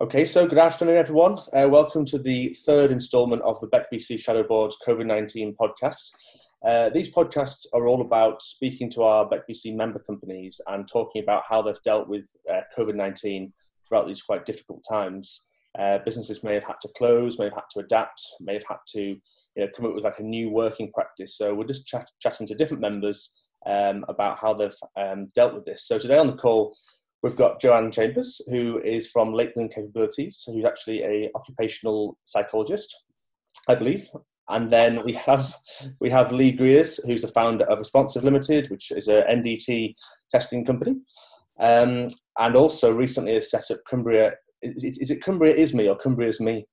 Okay, so good afternoon, everyone. Welcome to the third instalment of the BECBC Shadow Board's COVID-19 podcast. These podcasts are all about speaking to our BECBC member companies and talking about how they've dealt with COVID-19 throughout these quite difficult times. Businesses may have had to close, may have had to adapt, may have had to come up with like a new working practice. So we're just chatting to different members about how they've dealt with this. So today on the call, we've got Joanne Chambers, who is from Lakeland Capabilities, who's actually an occupational psychologist, I believe. And then we have Lee Greers, who's the founder of Responsive Limited, which is a NDT testing company. And also recently has set up Cumbria. Is it Cumbria Is Me or Cumbria Is Me?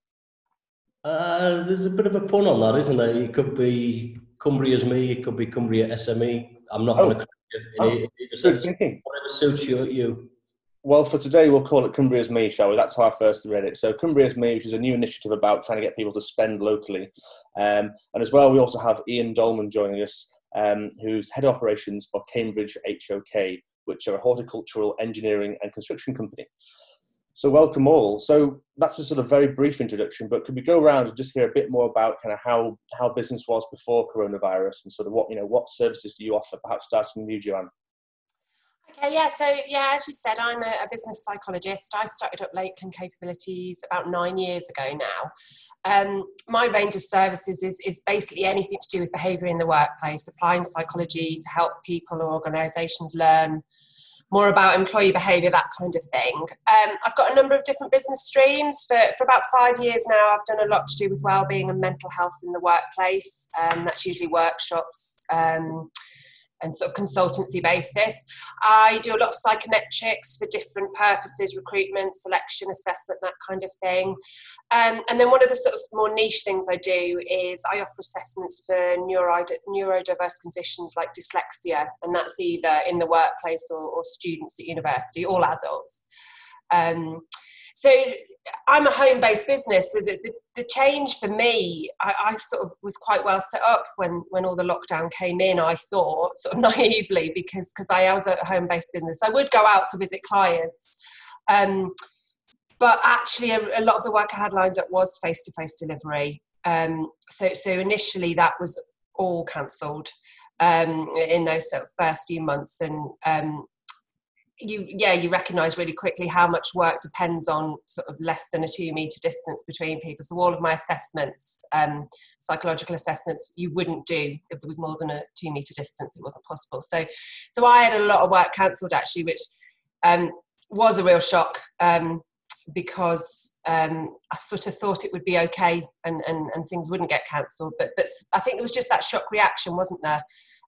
There's a bit of a pun on that, isn't there? It could be Cumbria Is Me, it could be Cumbria SME. I'm not going to correct you in either sense. Whatever suits you. Well, for today, we'll call it Cumbria Is Me, shall we? That's how I first read it. So Cumbria Is Me, which is a new initiative about trying to get people to spend locally. And as well, we also have Ian Dolman joining us, who's head of operations for Cambridge HOK, which are a horticultural engineering and construction company. So welcome all. So that's a sort of very brief introduction, but could we go around and just hear a bit more about kind of how business was before coronavirus and sort of what services do you offer? Perhaps starting with you, Joanne. Okay, as you said, I'm a business psychologist. I started up Lakeland Capabilities about 9 years ago now. My range of services is basically anything to do with behaviour in the workplace, applying psychology to help people or organisations learn more about employee behaviour, that kind of thing. I've got a number of different business streams. For about 5 years now, I've done a lot to do with wellbeing and mental health in the workplace. That's usually workshops, and sort of consultancy basis. I do a lot of psychometrics for different purposes, recruitment, selection, assessment, that kind of thing. And then one of the sort of more niche things I do is I offer assessments for neurodiverse conditions like dyslexia, and that's either in the workplace or students at university, all adults. So I'm a home-based business. So the change for me, I sort of was quite well set up when all the lockdown came in, I thought, sort of naively, because I was a home-based business. I would go out to visit clients. But actually, a lot of the work I had lined up was face-to-face delivery. So initially, that was all cancelled in those sort of first few months. And you recognise really quickly how much work depends on sort of less than a 2 metre distance between people. So all of my assessments, psychological assessments, you wouldn't do if there was more than a 2 metre distance. It wasn't possible. So I had a lot of work cancelled actually, which was a real shock because I sort of thought it would be okay and things wouldn't get cancelled. But I think there was just that shock reaction, wasn't there?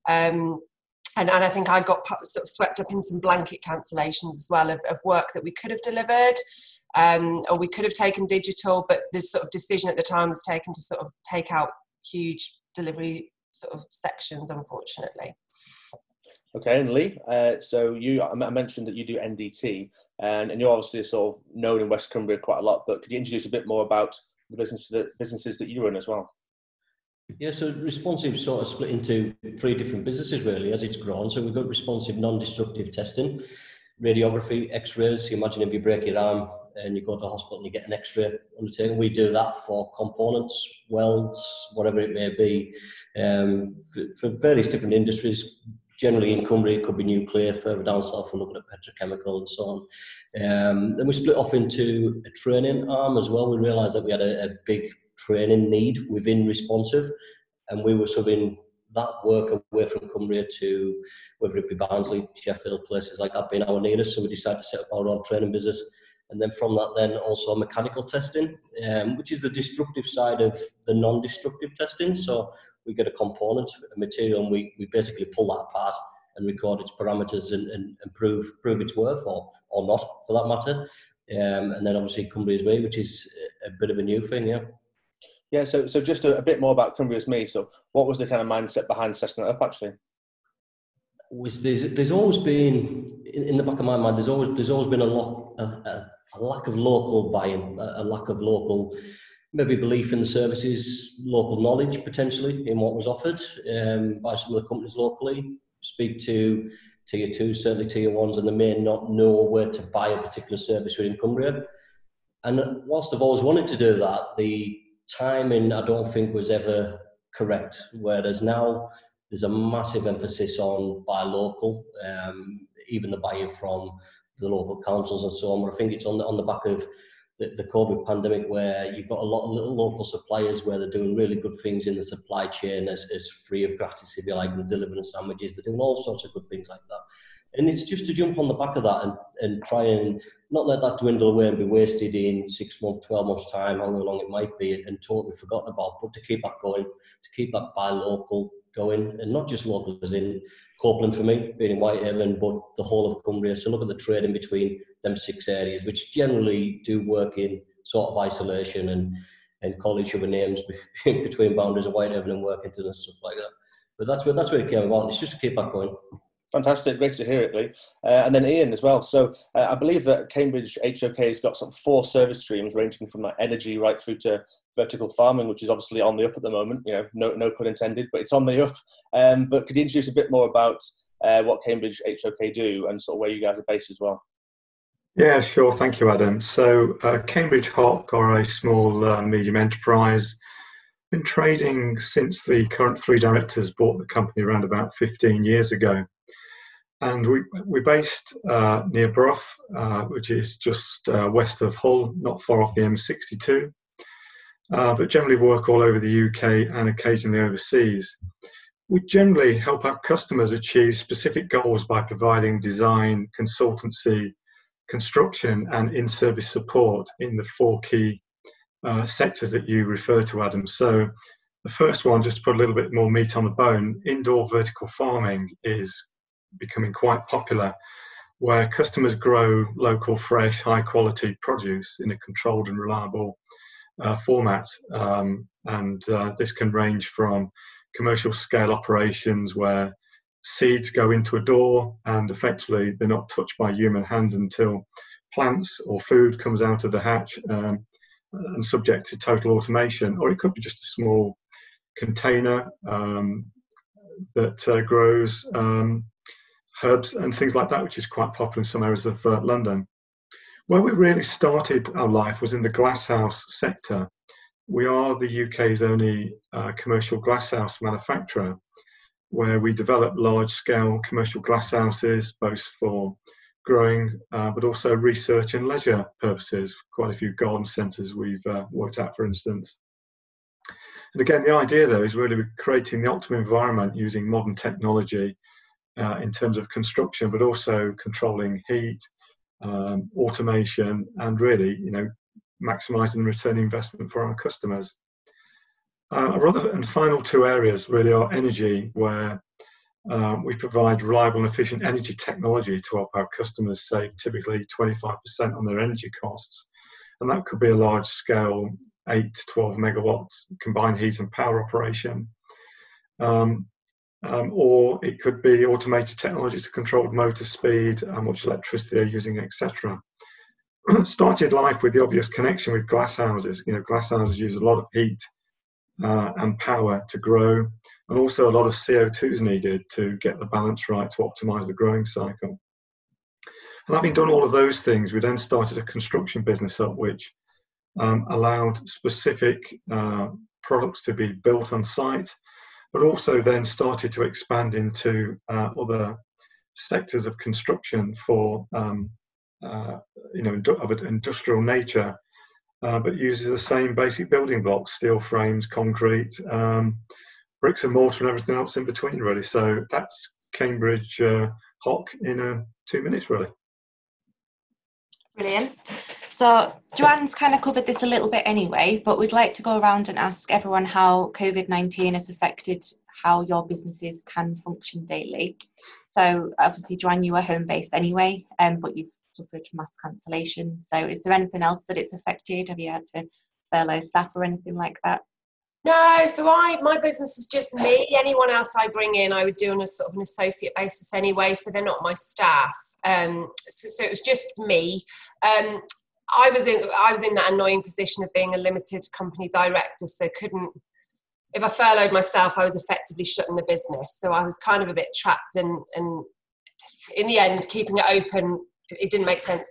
And I think I got sort of swept up in some blanket cancellations as well of work that we could have delivered or we could have taken digital, but the sort of decision at the time was taken to sort of take out huge delivery sort of sections, unfortunately. Okay, and Lee, so I mentioned that you do NDT, and you're obviously sort of known in West Cumbria quite a lot, but could you introduce a bit more about the businesses that you run as well? Yeah, so Responsive sort of split into 3 different businesses really as it's grown. So we've got Responsive non-destructive testing, radiography, x-rays. You imagine if you break your arm and you go to the hospital and you get an x-ray undertaken. We do that for components, welds, whatever it may be, for various different industries. Generally in Cumbria, it could be nuclear. Further down south, we're looking at petrochemical and so on. Then we split off into a training arm as well. We realised that we had a big training need within Responsive, and we were subbing that work away from Cumbria to whether it be Barnsley, Sheffield, places like that being our nearest. So we decided to set up our own training business, and then from that then also mechanical testing, which is the destructive side of the non-destructive testing. So we get a component, a material, and we basically pull that apart and record its parameters and prove its worth or not for that matter. And then obviously Cumbria Is Me, which is a bit of a new thing, yeah. Yeah, so just a bit more about Cumbria Is Me. So what was the kind of mindset behind setting that up actually? There's always been, in the back of my mind, there's always been a lack of local buy-in, a lack of local, maybe belief in the services, local knowledge potentially in what was offered by some of the companies locally. Speak to tier 2, certainly tier 1s, and they may not know where to buy a particular service within Cumbria. And whilst I've always wanted to do that, the timing I don't think was ever correct. Whereas now there's a massive emphasis on buy local, even the buying from the local councils and so on. But I think it's on the back of the COVID pandemic, where you've got a lot of little local suppliers where they're doing really good things in the supply chain as free of gratis, if you like. They're delivering sandwiches, they're doing all sorts of good things like that. And it's just to jump on the back of that and try and not let that dwindle away and be wasted in 6 months, 12 months time, however long it might be, and totally forgotten about, but to keep that going, to keep that buy local going, and not just local as in Copeland for me, being in Whitehaven, but the whole of Cumbria. So look at the trade in between them 6 areas, which generally do work in sort of isolation and call each other names between boundaries of Whitehaven and Workington and stuff like that. But that's where it came about. It's just to keep that going. Fantastic, great to hear it, Lee. And then Ian as well. So I believe that Cambridge HOK has got some 4 service streams ranging from like energy right through to vertical farming, which is obviously on the up at the moment. You know, no pun intended, but it's on the up. But could you introduce a bit more about what Cambridge HOK do and sort of where you guys are based as well? Yeah, sure. Thank you, Adam. So Cambridge HOK are a small, medium enterprise. Been trading since the current 3 directors bought the company around about 15 years ago. And we're based near Brough, which is just west of Hull, not far off the M62, but generally work all over the UK and occasionally overseas. We generally help our customers achieve specific goals by providing design, consultancy, construction and in-service support in the 4 key sectors that you refer to, Adam. So the first one, just to put a little bit more meat on the bone, indoor vertical farming is becoming quite popular, where customers grow local, fresh, high quality produce in a controlled and reliable format. And this can range from commercial scale operations where seeds go into a door and effectively they're not touched by human hand until plants or food comes out of the hatch and subject to total automation. Or it could be just a small container that grows herbs and things like that, which is quite popular in some areas of London. Where we really started our life was in the glasshouse sector. We are the UK's only commercial glasshouse manufacturer, where we develop large-scale commercial glasshouses, both for growing, but also research and leisure purposes. Quite a few garden centres we've worked at, for instance. And again, the idea, though, is really creating the optimum environment using modern technology in terms of construction, but also controlling heat, automation, and really, maximising the return investment for our customers. Our other and final 2 areas really are energy, where we provide reliable and efficient energy technology to help our customers save typically 25% on their energy costs. And that could be a large-scale 8 to 12 megawatts combined heat and power operation. Or it could be automated technology to control motor speed, how much electricity they're using, etc. Started life with the obvious connection with glasshouses. Glasshouses use a lot of heat and power to grow, and also a lot of CO2 is needed to get the balance right to optimize the growing cycle. And having done all of those things, we then started a construction business up, which allowed specific products to be built on site, but also then started to expand into other sectors of construction for of an industrial nature, but uses the same basic building blocks: steel frames, concrete, bricks and mortar, and everything else in between, really. So that's Cambridge HOK in 2 minutes, really. Brilliant. So Joanne's kind of covered this a little bit anyway, but we'd like to go around and ask everyone how COVID-19 has affected how your businesses can function daily. So obviously, Joanne, you were home-based anyway, but you've suffered mass cancellations. So is there anything else that it's affected? Have you had to furlough staff or anything like that? No, so my business is just me. Anyone else I bring in, I would do on a sort of an associate basis anyway, so they're not my staff. So it was just me. I was in that annoying position of being a limited company director, so if I furloughed myself, I was effectively shutting the business. So I was kind of a bit trapped, and in the end, keeping it open, it didn't make sense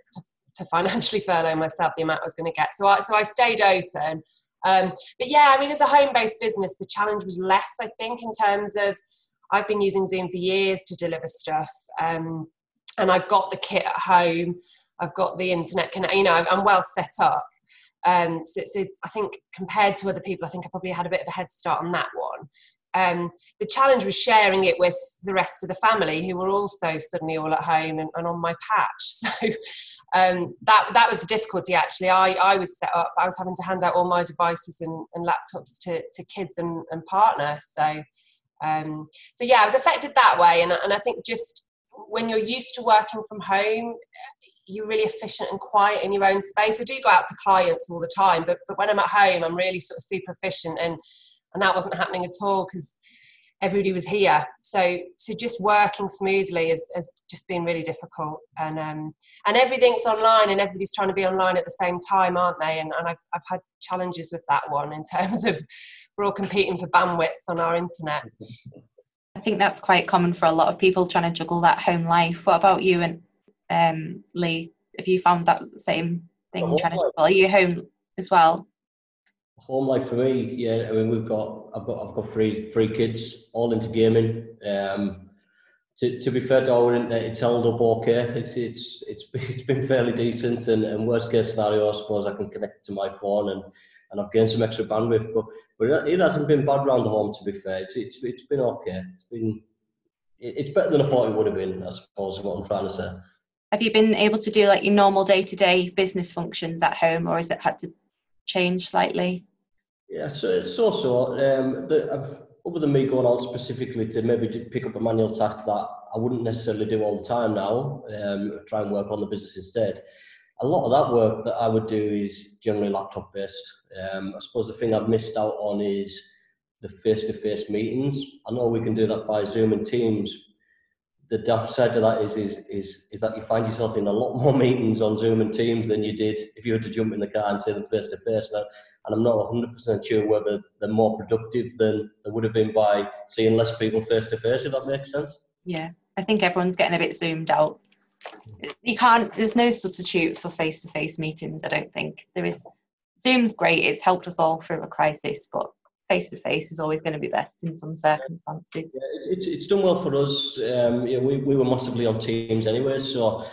to financially furlough myself the amount I was going to get. So I stayed open. But yeah, I mean, as a home-based business, the challenge was less, I think, in terms of I've been using Zoom for years to deliver stuff, and I've got the kit at home. I've got the internet connect. I'm well set up. So I think compared to other people, I think I probably had a bit of a head start on that one. The challenge was sharing it with the rest of the family, who were also suddenly all at home and on my patch. So that was the difficulty, actually. I was set up, I was having to hand out all my devices and laptops to kids and partner. So yeah, I was affected that way. And I think just when you're used to working from home, you're really efficient and quiet in your own space. I do go out to clients all the time, but when I'm at home, I'm really sort of super efficient, and that wasn't happening at all because everybody was here. So just working smoothly has just been really difficult. And everything's online, and everybody's trying to be online at the same time, aren't they? And I've had challenges with that one in terms of we're all competing for bandwidth on our internet. I think that's quite common for a lot of people trying to juggle that home life. What about you and Lee? Have you found that same thing trying to juggle? Are you home as well? Home life for me, yeah. I mean, I've got three kids, all into gaming. To be fair to our internet, it's held up okay. It's been fairly decent, and worst case scenario, I suppose I can connect to my phone and I've gained some extra bandwidth. But it hasn't been bad around the home, to be fair. It's been okay. It's better than I thought it would have been, I suppose, is what I'm trying to say. Have you been able to do like your normal day-to-day business functions at home, or has it had to change slightly? Yeah, so other than me going out specifically to maybe pick up a manual task that I wouldn't necessarily do all the time now, try and work on the business instead. A lot of that work that I would do is generally laptop based. I suppose the thing I've missed out on is the face-to-face meetings. I know we can do that by Zoom and Teams. The downside to that is that you find yourself in a lot more meetings on Zoom and Teams than you did if you were to jump in the car and see them face to face. And I'm not 100% sure whether they're more productive than they would have been by seeing less people face to face, if that makes sense. Yeah, I think everyone's getting a bit zoomed out. There's no substitute for face to face meetings, I don't think. There is. Zoom's great, it's helped us all through a crisis, but face to face is always going to be best in some circumstances. Yeah, it's done well for us. We were massively on Teams anyway, so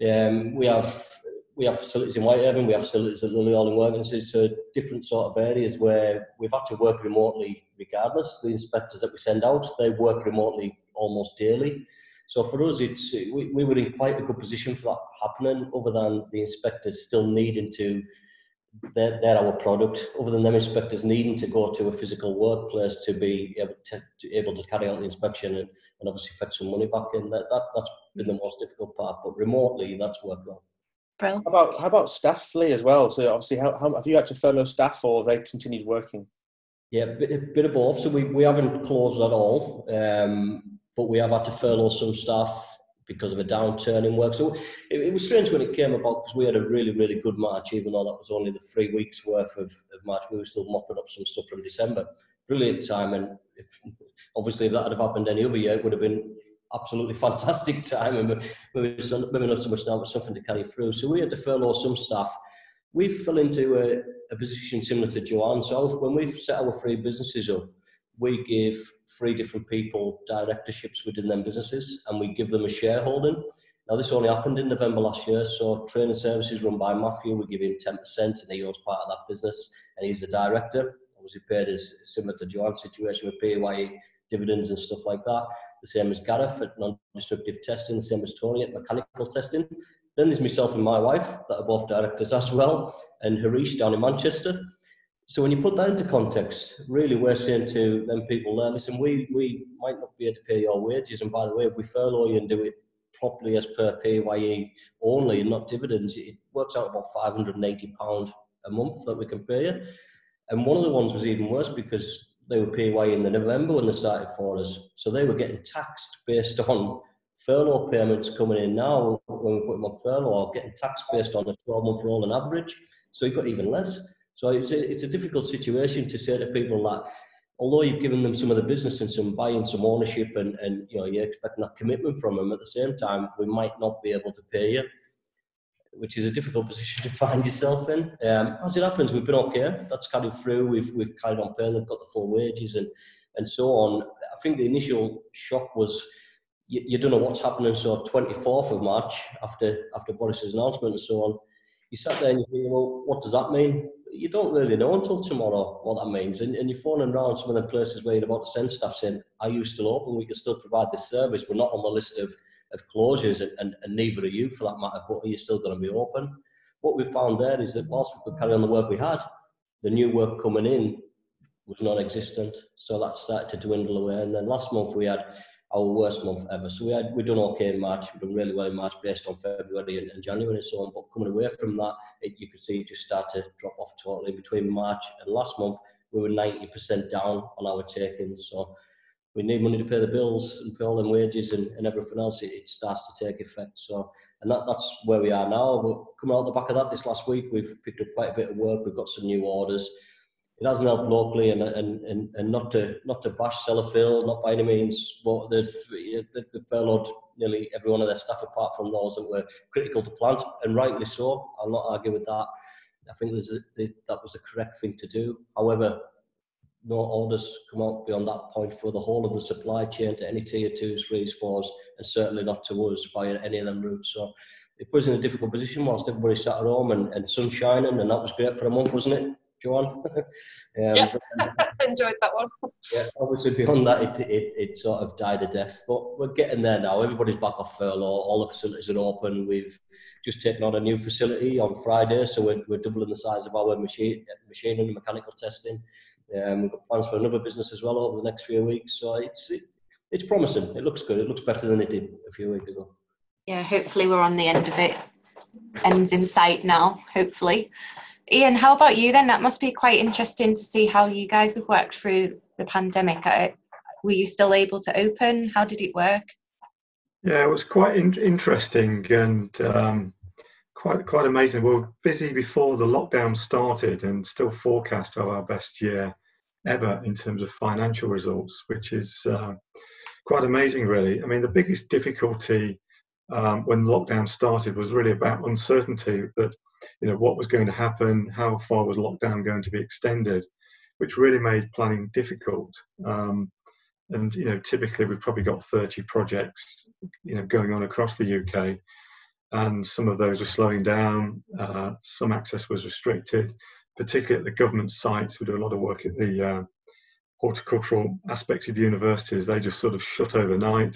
we have facilities in Whitehaven, we have facilities at Lily All in Workington, so different sort of areas where we've had to work remotely regardless. The inspectors that we send out, they work remotely almost daily. So for us, we were in quite a good position for that happening, other than the inspectors still needing to. They're our product. Other than them inspectors needing to go to a physical workplace to be able to carry out the inspection and obviously fetch some money back in, that's been the most difficult part. But remotely, that's worked well. Brilliant. How about staff, Lee, as well? So obviously, how have you had to furlough staff, or have they continued working? Yeah, a bit of both. So we haven't closed at all, but we have had to furlough some staff because of a downturn in work. So it was strange when it came about, because we had a really, really good March, even though that was only the 3 weeks worth of March. We were still mopping up some stuff from December. Brilliant time. And obviously if that had happened any other year, it would have been absolutely fantastic time. And maybe not so much now, but something to carry through. So we had to furlough some staff. We fell into a position similar to Joanne. So when we've set our 3 businesses up, we give 3 different people directorships within them businesses, and we give them a shareholding. Now, this only happened in November last year, so training services run by Matthew, we give him 10%, and he owns part of that business, and he's the director. Obviously paid as similar to Joanne's situation with PAYE, dividends and stuff like that. The same as Gareth at non-destructive testing, the same as Tony at mechanical testing. Then there's myself and my wife that are both directors as well, and Harish down in Manchester. So when you put that into context, really we're saying to them people there, listen, we might not be able to pay your wages, and by the way, if we furlough you and do it properly as per PAYE only and not dividends, it works out about £580 a month that we can pay you. And one of the ones was even worse because they were PAYE in the November when they started for us. So they were getting taxed based on furlough payments coming in now when we put them on furlough, or getting taxed based on a 12-month rolling average. So you got even less. So it's a difficult situation to say to people that, although you've given them some of the business and some buying, some ownership, and you're expecting that commitment from them, at the same time, we might not be able to pay you. which is a difficult position to find yourself in. As it happens, we've been okay. That's carried through. We've carried on paying. They've got the full wages and so on. I think the initial shock was you don't know what's happening. So 24th of March, after Boris's announcement and so on, you sat there and you think, well, what does that mean? You don't really know until tomorrow what that means. And you're phoning around some of the places where you're about to send staff saying, are you still open? We can still provide this service. We're not on the list of closures, and neither are you for that matter, but are you still going to be open? What we found there is that whilst we could carry on the work we had, the new work coming in was non-existent. So that started to dwindle away. And then last month we had our worst month ever. So we've done okay in March. We've done really well in March based on February and January and so on. But coming away from that, you could see it just start to drop off totally. Between March and last month, we were 90% down on our take-ins. So we need money to pay the bills and pay all them wages and everything else. It starts to take effect. So, and that's where we are now. But coming out the back of that, this last week, we've picked up quite a bit of work. We've got some new orders. It hasn't helped locally, and not to bash Sellafield, not by any means, but they've furloughed nearly every one of their staff apart from those that were critical to plant, and rightly so. I'll not argue with that. I think that was the correct thing to do. However, no orders come out beyond that point for the whole of the supply chain to any tier 2s, 3s, 4s, and certainly not to us via any of them routes. So it was in a difficult position whilst everybody sat at home and sun shining, and that was great for a month, wasn't it, Joanne? Yeah, enjoyed that one. Yeah, obviously beyond that, it sort of died a death, but we're getting there now. Everybody's back off furlough. All the facilities are open. We've just taken on a new facility on Friday, so we're doubling the size of our machining and mechanical testing. We've got plans for another business as well over the next few weeks, so it's promising. It looks good. It looks better than it did a few weeks ago. Yeah, hopefully we're on the end of it. Ends in sight now, hopefully. Ian, how about you then? That must be quite interesting to see how you guys have worked through the pandemic. Were you still able to open? How did it work? Yeah, it was quite interesting and quite amazing. We were busy before the lockdown started and still forecast our best year ever in terms of financial results, which is quite amazing, really. I mean, the biggest difficulty when lockdown started was really about uncertainty, that what was going to happen, how far was lockdown going to be extended, which really made planning difficult. And typically we've probably got 30 projects going on across the UK, and some of those were slowing down. Some access was restricted, particularly at the government sites. We do a lot of work at the horticultural aspects of universities. They just sort of shut overnight.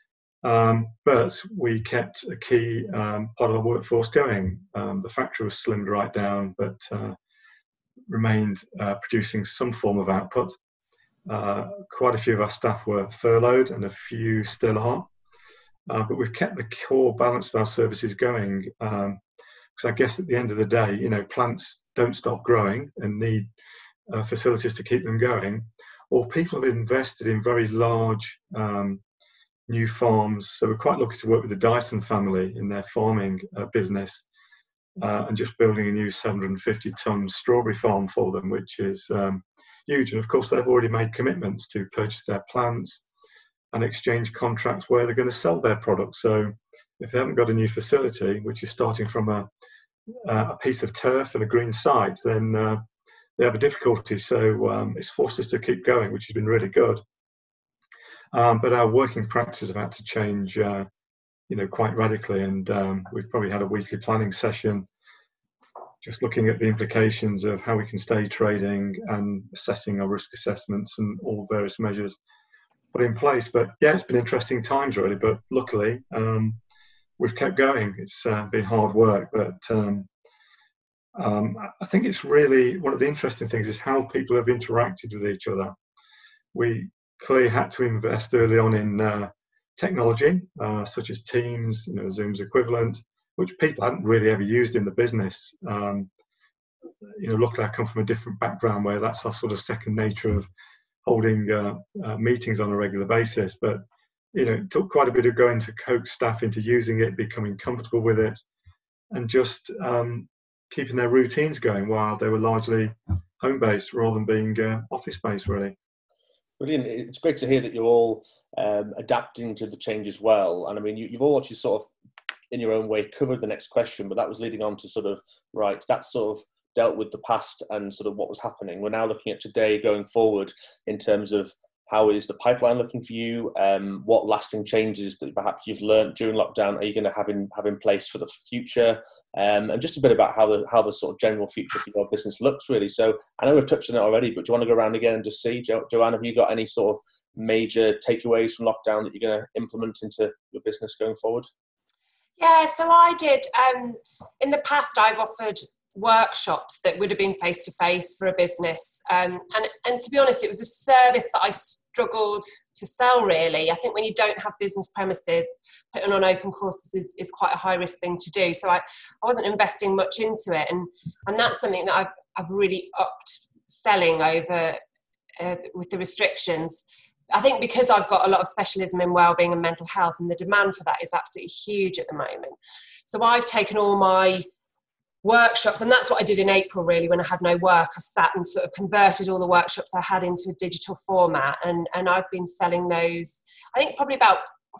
But we kept a key part of our workforce going. The factory was slimmed right down, but remained producing some form of output. Quite a few of our staff were furloughed, and a few still are. But we've kept the core balance of our services going, because I guess at the end of the day, plants don't stop growing and need facilities to keep them going, or people have invested in very large new farms. So we're quite lucky to work with the Dyson family in their farming business, and just building a new 750-ton strawberry farm for them, which is huge. And of course, they've already made commitments to purchase their plants and exchange contracts where they're going to sell their products. So if they haven't got a new facility, which is starting from a piece of turf and a green site, then they have a difficulty. So it's forced us to keep going, which has been really good. But our working practices have had to change, quite radically. And we've probably had a weekly planning session, just looking at the implications of how we can stay trading and assessing our risk assessments and all various measures put in place. But yeah, it's been interesting times really, but luckily we've kept going. It's been hard work, but I think it's really one of the interesting things is how people have interacted with each other. We clearly had to invest early on in technology, such as Teams, Zoom's equivalent, which people hadn't really ever used in the business. Luckily I come from a different background where that's our sort of second nature of holding meetings on a regular basis. But it took quite a bit of going to coax staff into using it, becoming comfortable with it, and just keeping their routines going while they were largely home-based rather than being office-based, really. Brilliant. It's great to hear that you're all adapting to the change as well. And I mean, you've all actually sort of in your own way, covered the next question, but that was leading on to sort of, right, that's sort of dealt with the past and sort of what was happening. We're now looking at today going forward in terms of how is the pipeline looking for you? What lasting changes that perhaps you've learned during lockdown are you going to have in place for the future? And just a bit about how the sort of general future for your business looks, really. So I know we've touched on it already, but do you want to go around again and just see, Joanne, have you got any sort of major takeaways from lockdown that you're going to implement into your business going forward? Yeah, so I did. In the past, I've offered workshops that would have been face-to-face for a business. And to be honest, it was a service that I struggled to sell, really. I think when you don't have business premises, putting on open courses is quite a high-risk thing to do. So I wasn't investing much into it. And that's something that I've really upped selling over with the restrictions. I think because I've got a lot of specialism in wellbeing and mental health, and the demand for that is absolutely huge at the moment. So I've taken all my workshops, and that's what I did in April, really, when I had no work. I sat and sort of converted all the workshops I had into a digital format, and I've been selling those. I think probably about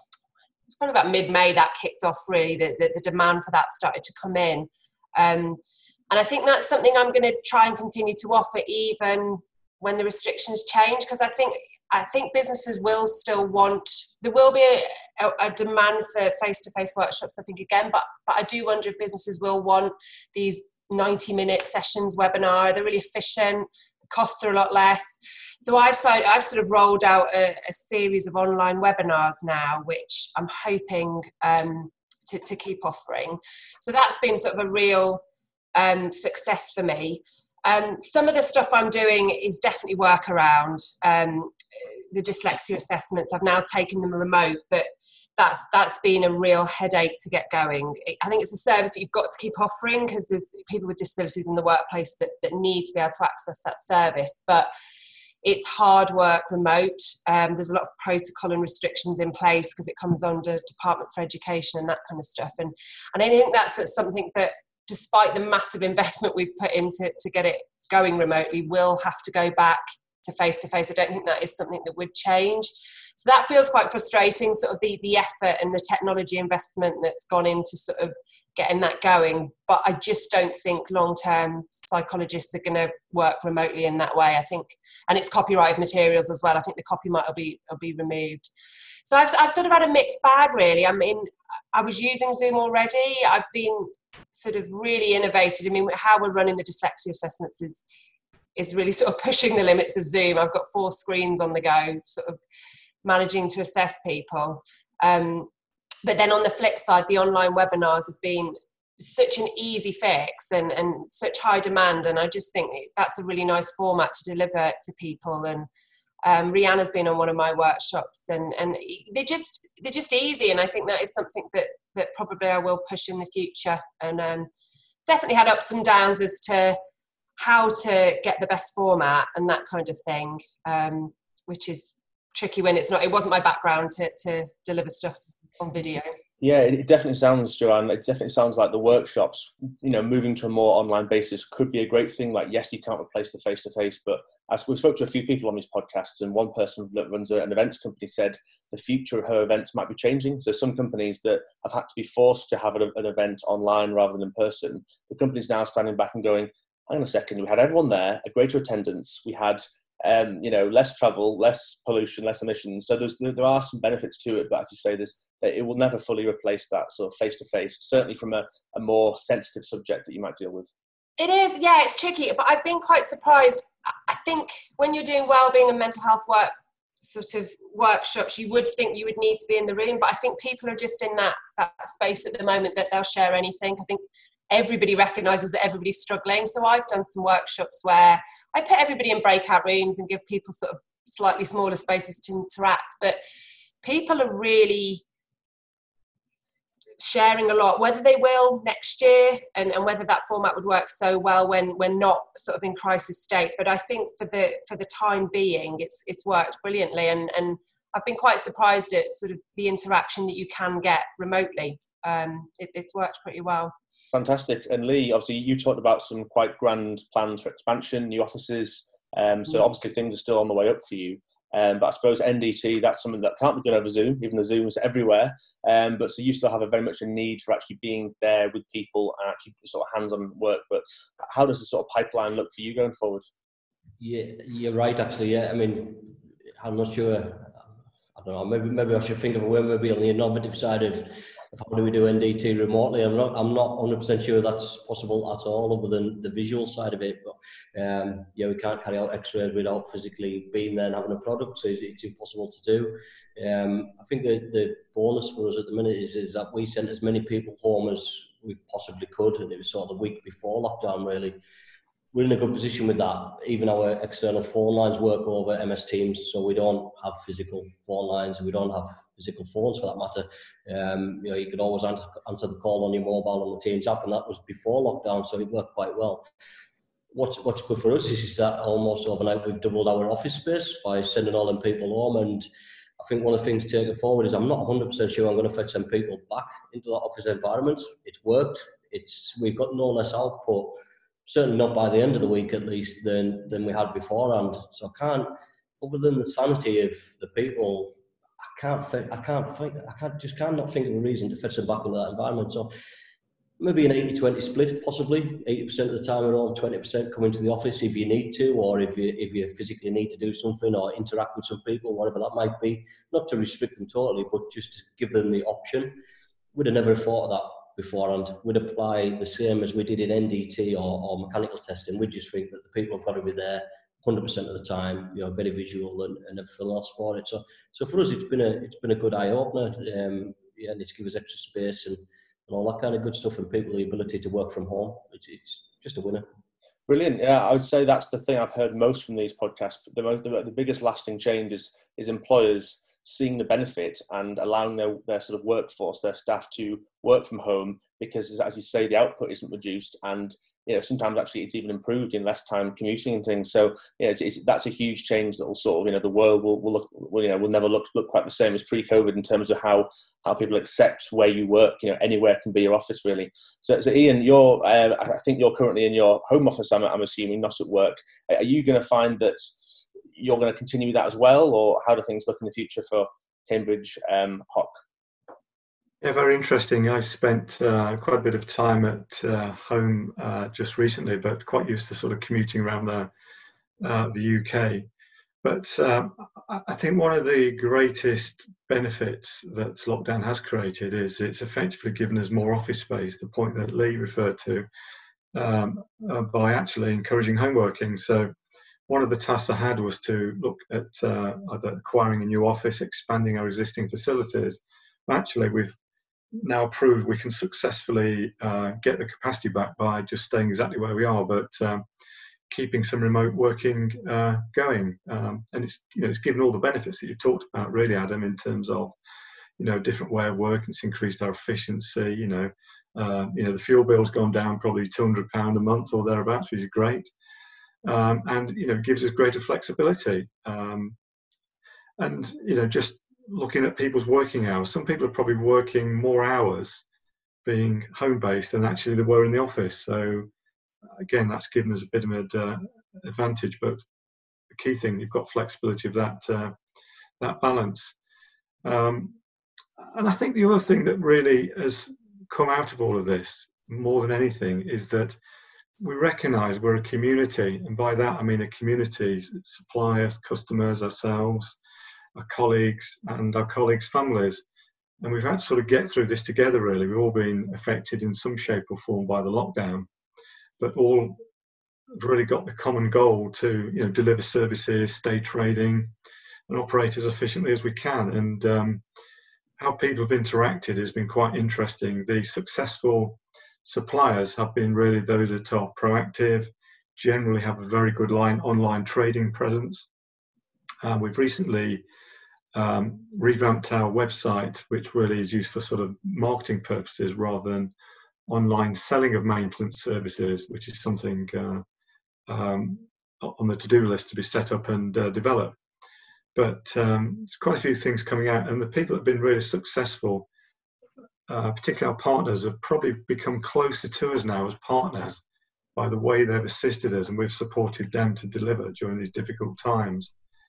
mid-May that kicked off, really. The demand for that started to come in, and I think that's something I'm going to try and continue to offer even when the restrictions change, because I think businesses will still want, there will be a demand for face-to-face workshops, I think, again, but I do wonder if businesses will want these 90-minute sessions webinar. They're really efficient, the costs are a lot less. So I've sort of rolled out a series of online webinars now, which I'm hoping to keep offering. So that's been sort of a real success for me. Some of the stuff I'm doing is definitely workaround. The dyslexia assessments, I've now taken them remote, but that's been a real headache to get going. I think it's a service that you've got to keep offering, because there's people with disabilities in the workplace that need to be able to access that service, but it's hard work remote. There's a lot of protocol and restrictions in place because it comes under Department for Education and that kind of stuff. And I think that's something that, despite the massive investment we've put into to get it going remotely, we'll have to go back to face-to-face. I don't think that is something that would change. So that feels quite frustrating, sort of the effort and the technology investment that's gone into sort of getting that going. But I just don't think long-term psychologists are going to work remotely in that way, I think. And it's copyrighted materials as well. I think the copy might be removed. So I've sort of had a mixed bag, really. I mean, I was using Zoom already. I've been sort of really innovated. I mean, how we're running the dyslexia assessments is really sort of pushing the limits of Zoom. I've got 4 screens on the go, sort of managing to assess people. But then on the flip side, the online webinars have been such an easy fix and such high demand. And I just think that's a really nice format to deliver to people. And Rihanna's been on one of my workshops, and they're just easy. And I think that is something that probably I will push in the future. And definitely had ups and downs as to how to get the best format and that kind of thing, which is tricky when it wasn't my background to deliver stuff on video. Yeah, it definitely sounds, Joanne, it definitely sounds like the workshops, moving to a more online basis could be a great thing. Like, yes, you can't replace the face-to-face, but as we spoke to a few people on these podcasts, and one person that runs an events company said the future of her events might be changing. So some companies that have had to be forced to have an event online rather than in person, the company's now standing back and going, hang on a second, we had everyone there, a greater attendance, we had less travel, less pollution, less emissions. So there are some benefits to it, but as you say, it will never fully replace that sort of face-to-face, certainly from a more sensitive subject that you might deal with. It is, yeah, it's tricky, but I've been quite surprised. I think when you're doing wellbeing and mental health sort of workshops, you would think you would need to be in the room, but I think people are just in that space at the moment that they'll share anything. I think everybody recognises that everybody's struggling. So I've done some workshops where I put everybody in breakout rooms and give people sort of slightly smaller spaces to interact. But people are really sharing a lot, whether they will next year and whether that format would work so well when we're not sort of in crisis state. But I think for the time being, it's worked brilliantly. And I've been quite surprised at sort of the interaction that you can get remotely. It's worked pretty well. Fantastic. And Lee, obviously you talked about some quite grand plans for expansion, new offices. So obviously things are still on the way up for you. But I suppose NDT, that's something that can't be done over Zoom, even though Zoom is everywhere. But so you still have a very much a need for actually being there with people and actually sort of hands-on work. But how does the sort of pipeline look for you going forward? Yeah, you're right, actually. Yeah, I mean, I'm not sure. I don't know. Maybe I should think of a way. Maybe on the innovative side of how do we do NDT remotely. I'm not 100% sure that's possible at all, other than the visual side of it. But yeah, we can't carry out X-rays without physically being there and having a product, so it's impossible to do. I think the bonus for us at the minute is that we sent as many people home as we possibly could, and it was sort of the week before lockdown, really. We're in a good position with that. Even our external phone lines work over MS Teams, so we don't have physical phone lines, and we don't have physical phones for that matter. You could always answer the call on your mobile on the Teams app, and that was before lockdown, so it worked quite well. What's good for us is that almost overnight we've doubled our office space by sending all them people home, and I think one of the things taking forward is I'm not 100% sure I'm going to fetch some people back into that office environment. It's worked. We've got no less output, certainly not by the end of the week at least, than we had beforehand. So I can't, other than the sanity of the people, I just cannot think of a reason to fetch them back into that environment. So maybe an 80-20 split, possibly 80% of the time at home, 20% come into the office if you need to, or if you physically need to do something or interact with some people, whatever that might be. Not to restrict them totally, but just to give them the option. We'd have never thought of that beforehand. We'd apply the same as we did in NDT or mechanical testing. We just think that the people have got to be there 100% of the time, very visual and everything else for it. So for us, it's been a good eye opener. And it's given us extra space and all that kind of good stuff, and people the ability to work from home. It's just a winner. Brilliant. Yeah, I would say that's the thing I've heard most from these podcasts. The biggest lasting change is employers seeing the benefit and allowing their sort of workforce, their staff, to work from home, because, as you say, the output isn't reduced, and sometimes actually it's even improved in less time commuting and things. So that's a huge change that will sort of the world will never look quite the same as pre-COVID in terms of how people accept where you work. Anywhere can be your office, really. So Ian, I think you're currently in your home office. I'm assuming, not at work. Are you going to find that you're going to continue that as well, or how do things look in the future for Cambridge Hock? Yeah, very interesting. I spent quite a bit of time at home just recently, but quite used to sort of commuting around the UK. But I think one of the greatest benefits that lockdown has created is it's effectively given us more office space, the point that Lee referred to, by actually encouraging home working. So one of the tasks I had was to look at either acquiring a new office, expanding our existing facilities. Actually, we've now proved we can successfully get the capacity back by just staying exactly where we are, but keeping some remote working going. And it's given all the benefits that you've talked about, really, Adam, in terms of different way of working. It's increased our efficiency. The fuel bill's gone down probably £200 a month or thereabouts, which is great. And gives us greater flexibility. And just looking at people's working hours, some people are probably working more hours being home based than actually they were in the office. So again, that's given us a bit of an advantage. But the key thing, you've got flexibility of that balance. And I think the other thing that really has come out of all of this, more than anything, is that we recognise we're a community, and by that I mean a community, suppliers, customers, ourselves, our colleagues, and our colleagues' families. And we've had to sort of get through this together, really. We've all been affected in some shape or form by the lockdown, but all have really got the common goal to deliver services, stay trading, and operate as efficiently as we can. And how people have interacted has been quite interesting. The successful suppliers have been really those that are proactive, generally have a very good online trading presence. We've recently revamped our website, which really is used for sort of marketing purposes rather than online selling of maintenance services, which is something on the to-do list to be set up and developed. But there's quite a few things coming out, and the people that have been really successful, particularly our partners, have probably become closer to us now as partners by the way they've assisted us, and we've supported them to deliver during these difficult times.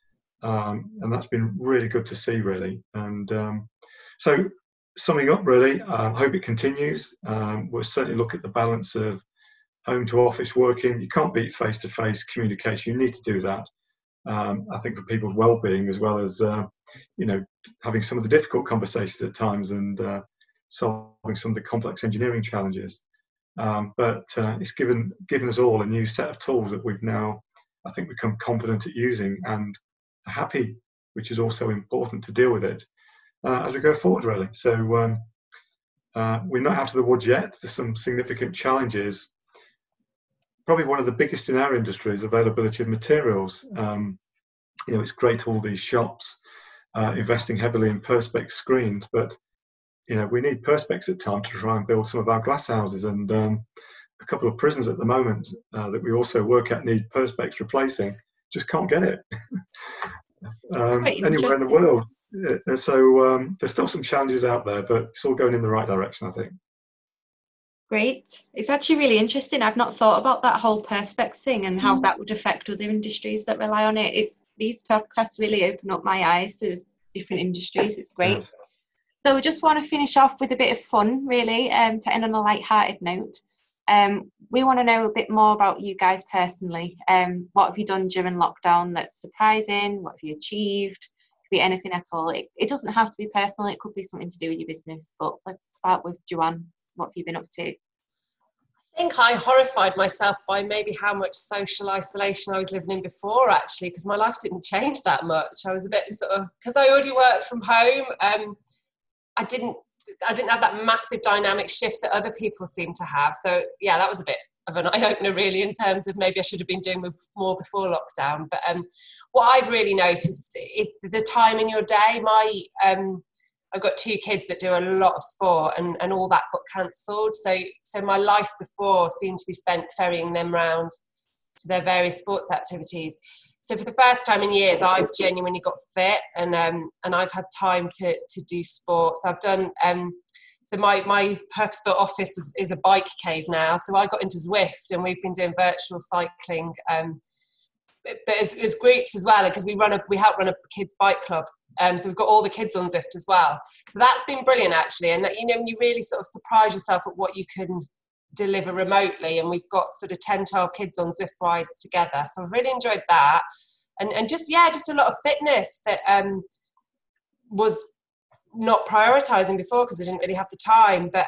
and that's been really good to see, really. And so, summing up, really, hope it continues. We'll certainly look at the balance of home to office working. You can't beat face-to-face communication. You need to do that. I think for people's well-being, as well as having some of the difficult conversations at times and solving some of the complex engineering challenges. But it's given us all a new set of tools that we've now, I think, become confident at using and happy, which is also important to deal with it as we go forward, really. So we're not out of the woods yet. There's some significant challenges. Probably one of the biggest in our industry is availability of materials. It's great, all these shops investing heavily in Perspex screens, but we need Perspex at times to try and build some of our glass houses, and a couple of prisons at the moment that we also work at need Perspex replacing. Just can't get it anywhere in the world. So there's still some challenges out there, but it's all going in the right direction, I think. Great. It's actually really interesting. I've not thought about that whole Perspex thing and how that would affect other industries that rely on it. These podcasts really open up my eyes to different industries. It's great. Yes. So we just want to finish off with a bit of fun, really, to end on a light-hearted note. We want to know a bit more about you guys personally. What have you done during lockdown that's surprising? What have you achieved? Could be anything at all. It doesn't have to be personal. It could be something to do with your business. But let's start with Joanne. What have you been up to? I think I horrified myself by maybe how much social isolation I was living in before, actually, because my life didn't change that much. I was a bit because I already worked from home. I didn't have that massive dynamic shift that other people seem to have. So yeah, that was a bit of an eye-opener, really, in terms of maybe I should have been doing more before lockdown. But what I've really noticed is the time in your day. I've got 2 kids that do a lot of sport, and all that got cancelled. So my life before seemed to be spent ferrying them around to their various sports activities. So for the first time in years, I've genuinely got fit, and I've had time to do sports. I've done so my purpose-built office is a bike cave now. So I got into Zwift, and we've been doing virtual cycling, but as groups as well, because we help run a kids bike club. So we've got all the kids on Zwift as well. So that's been brilliant, actually. And that, you really sort of surprise yourself at what you can deliver remotely. And we've got sort of 10, 12 kids on Zwift rides together. So I've really enjoyed that. And just a lot of fitness that was not prioritising before because I didn't really have the time. But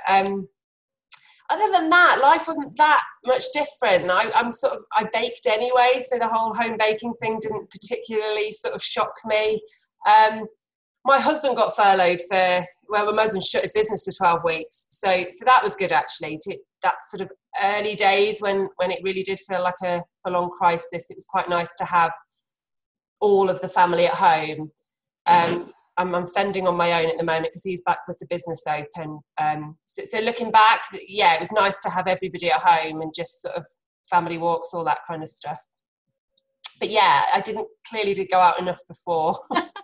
other than that, life wasn't that much different. I baked anyway, so the whole home baking thing didn't particularly sort of shock me. My husband got furloughed my husband shut his business for 12 weeks. So that was good, actually. That sort of early days when it really did feel like a full-on crisis, it was quite nice to have all of the family at home. I'm fending on my own at the moment because he's back with the business open. So looking back, yeah, it was nice to have everybody at home and just sort of family walks, all that kind of stuff. But yeah, I clearly did go out enough before.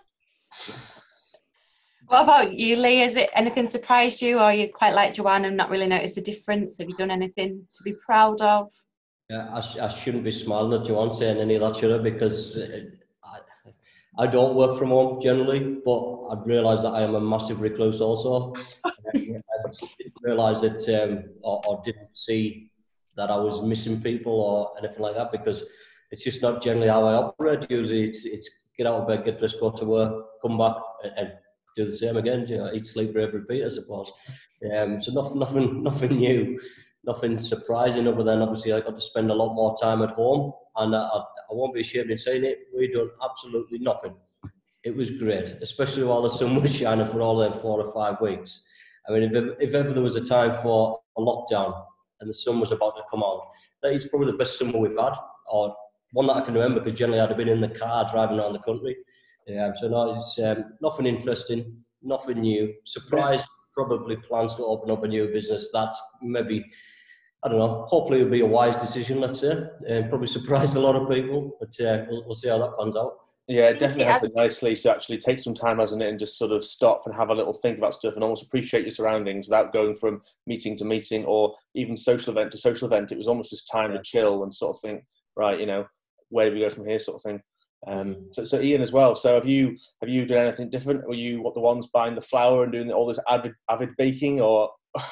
What about you, Lee? Has anything surprised you, or you quite like Joanne and not really noticed the difference? Have you done anything to be proud of? Yeah, I shouldn't be smiling at Joanne saying any of that, should I? Because I don't work from home generally, but I've realised that I am a massive recluse also. I didn't realise that or didn't see that I was missing people or anything like that, because it's just not generally how I operate. Usually it's get out of bed, get dressed, go to work, come back and do the same again. Eat, sleep, rave, repeat, I suppose. So nothing new, nothing surprising, other than obviously I got to spend a lot more time at home, and I won't be ashamed in saying it, we done absolutely nothing. It was great, especially while the sun was shining for all them 4 or 5 weeks. I mean, if ever there was a time for a lockdown and the sun was about to come out, it's probably the best summer we've had, or one that I can remember, because generally I'd have been in the car driving around the country. So no, it's nothing interesting, nothing new. Surprised, probably plans to open up a new business. That's maybe, I don't know, hopefully it'll be a wise decision, let's say. Probably surprised a lot of people, but we'll see how that pans out. Yeah, it definitely has been nicely to actually take some time, hasn't it, and just sort of stop and have a little think about stuff and almost appreciate your surroundings without going from meeting to meeting or even social event to social event. It was almost just time to chill and sort of think, right, where do we go from here, sort of thing. So Ian as well. So have you done anything different? Were you the ones buying the flour and doing all this avid baking, or?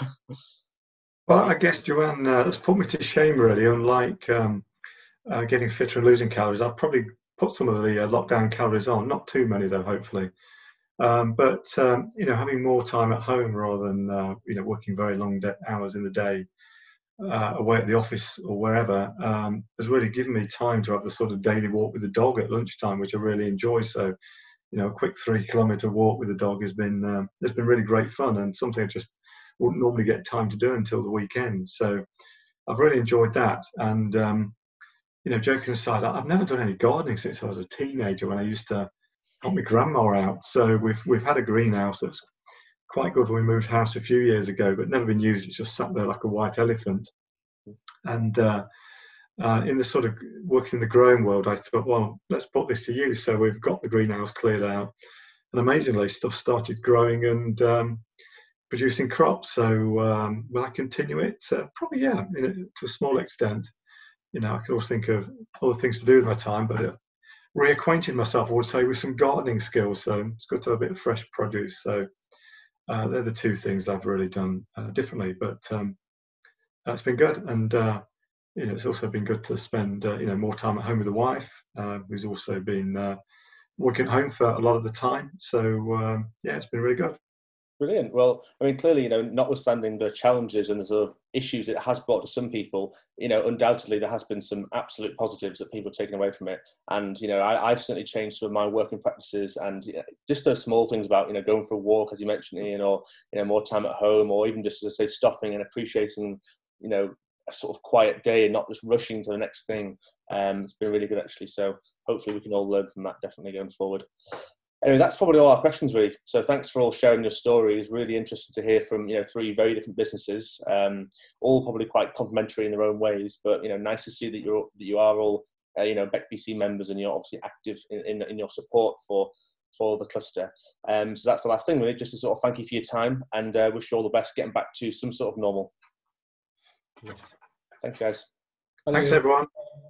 Well, I guess Joanne, that's put me to shame really. Unlike getting fitter and losing calories, I've probably put some of the lockdown calories on. Not too many though, hopefully. But having more time at home rather than working very long hours in the day away at the office or wherever has really given me time to have the sort of daily walk with the dog at lunchtime, which I really enjoy. So, a quick 3-kilometre walk with the dog has been really great fun, and something I just wouldn't normally get time to do until the weekend. So I've really enjoyed that. And joking aside, I've never done any gardening since I was a teenager, when I used to help my grandma out. So we've had a greenhouse that's quite good when we moved house a few years ago, but never been used. It's just sat there like a white elephant. And in the sort of working in the growing world, I thought, well, let's put this to use. So we've got the greenhouse cleared out, and amazingly, stuff started growing and producing crops. So will I continue it? Probably, yeah, to a small extent. I can always think of other things to do with my time, but reacquainting myself, I would say, with some gardening skills. So it's good to have a bit of fresh produce. So they're the two things I've really done differently, but that's been good. And it's also been good to spend more time at home with the wife, who's also been working at home for a lot of the time. So it's been really good. Brilliant. Well, I mean, clearly, notwithstanding the challenges and the sort of issues it has brought to some people, undoubtedly there has been some absolute positives that people have taken away from it. And, I've certainly changed some of my working practices, and just those small things about, going for a walk, as you mentioned, Ian, or, more time at home, or even just, as I say, stopping and appreciating, a sort of quiet day and not just rushing to the next thing. It's been really good, actually. So hopefully we can all learn from that, definitely going forward. Anyway, that's probably all our questions, really. So thanks for all sharing your stories. Really interested to hear from 3 very different businesses, all probably quite complementary in their own ways. But nice to see that you are all BEC members, and you're obviously active in your support for the cluster. So that's the last thing, really. Just to sort of thank you for your time, and wish you all the best getting back to some sort of normal. Thanks, guys. Thanks, everyone.